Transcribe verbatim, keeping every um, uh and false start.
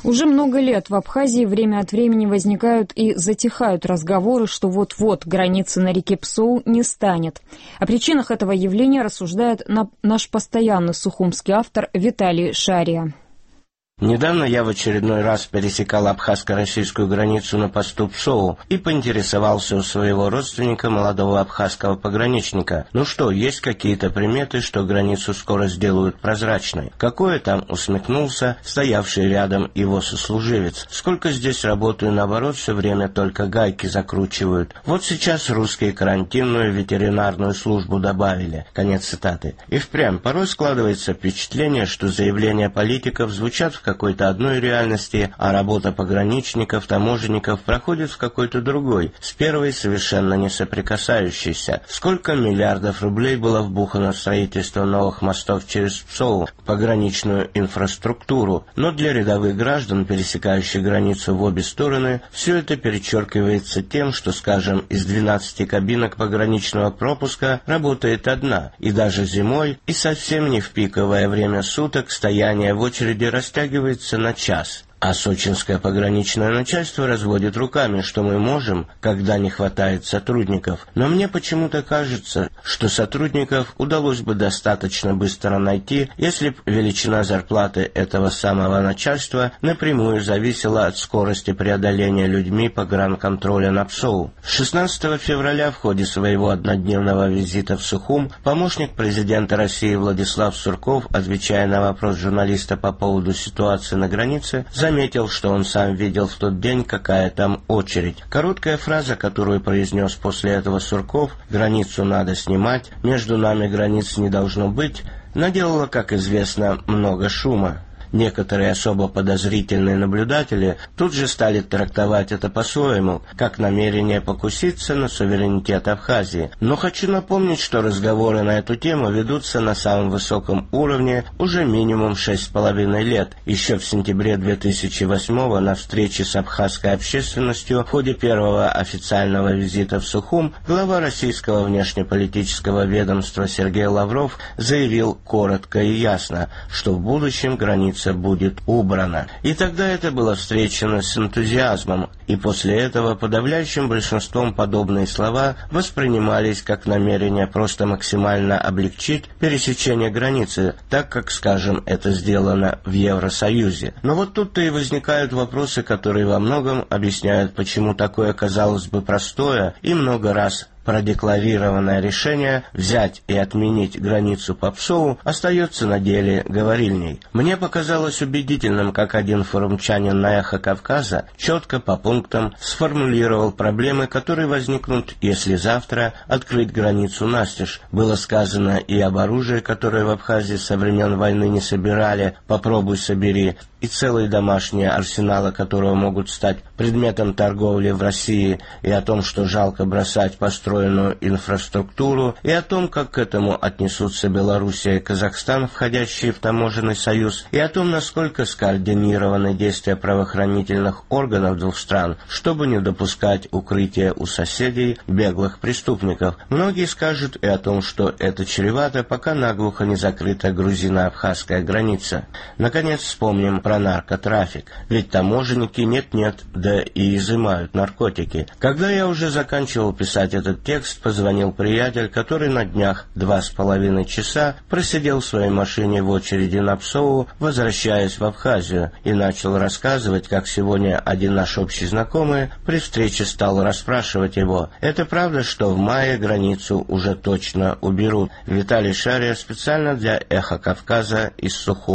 Уже много лет в Абхазии время от времени возникают и затихают разговоры, что вот-вот границы на реке Псоу не станет. О причинах этого явления рассуждает наш постоянный сухумский автор Виталий Шария. Недавно я в очередной раз пересекал абхазско-российскую границу на посту Псоу и поинтересовался у своего родственника, молодого абхазского пограничника. Ну что, есть какие-то приметы, что границу скоро сделают прозрачной? Какое там, усмехнулся стоявший рядом его сослуживец. Сколько здесь работаю, наоборот, все время только гайки закручивают. Вот сейчас русские карантинную ветеринарную службу добавили. Конец цитаты. И впрямь порой складывается впечатление, что заявления политиков звучат в какой-то одной реальности, а работа пограничников, таможенников проходит в какой-то другой, с первой совершенно не соприкасающейся. Сколько миллиардов рублей было вбухано в строительство новых мостов через Псоу, пограничную инфраструктуру, но для рядовых граждан, пересекающих границу в обе стороны, все это перечеркивается тем, что, скажем, из двенадцати кабинок пограничного пропуска работает одна, и даже зимой, и совсем не в пиковое время суток стояние в очереди растягивается на час. А сочинское пограничное начальство разводит руками, что мы можем, когда не хватает сотрудников. Но мне почему-то кажется, что сотрудников удалось бы достаточно быстро найти, если б величина зарплаты этого самого начальства напрямую зависела от скорости преодоления людьми погранконтроля на Псоу. шестнадцатого февраля в ходе своего однодневного визита в Сухум помощник президента России Владислав Сурков, отвечая на вопрос журналиста по поводу ситуации на границе, заметил, что он сам видел в тот день, какая там очередь. Короткая фраза, которую произнес после этого Сурков, «границу надо снимать, между нами границ не должно быть», наделала, как известно, много шума. Некоторые особо подозрительные наблюдатели тут же стали трактовать это по-своему, как намерение покуситься на суверенитет Абхазии. Но хочу напомнить, что разговоры на эту тему ведутся на самом высоком уровне уже минимум шесть с половиной лет. Еще в сентябре две тысячи восьмого на встрече с абхазской общественностью в ходе первого официального визита в Сухум глава российского внешнеполитического ведомства Сергей Лавров заявил коротко и ясно, что в будущем граница будет убрана. И тогда это было встречено с энтузиазмом, и после этого подавляющим большинством подобные слова воспринимались как намерение просто максимально облегчить пересечение границы, так как, скажем, это сделано в Евросоюзе. Но вот тут-то и возникают вопросы, которые во многом объясняют, почему такое, казалось бы, простое и много раз продекларированное решение взять и отменить границу по Псоу остается на деле говорильней. Мне показалось убедительным, как один форумчанин на «Эхо Кавказа» четко по пунктам сформулировал проблемы, которые возникнут, если завтра открыть границу настежь. Было сказано и об оружии, которое в Абхазии со времен войны не собирали, попробуй собери, и целые домашние арсеналы, которого могут стать предметом торговли в России, и о том, что жалко бросать построенную инфраструктуру, и о том, как к этому отнесутся Белоруссия и Казахстан, входящие в таможенный союз, и о том, насколько скоординированы действия правоохранительных органов двух стран, чтобы не допускать укрытия у соседей беглых преступников. Многие скажут и о том, что это чревато, пока наглухо не закрыта грузино-абхазская граница. Наконец вспомним про наркотрафик, ведь таможенники нет-нет, да и изымают наркотики. Когда я уже заканчивал писать этот текст, позвонил приятель, который на днях два с половиной часа просидел в своей машине в очереди на Псоу, возвращаясь в Абхазию, и начал рассказывать, как сегодня один наш общий знакомый при встрече стал расспрашивать его: «Это правда, что в мае границу уже точно уберут?» Виталий Шария специально для «Эхо Кавказа» из Сухума.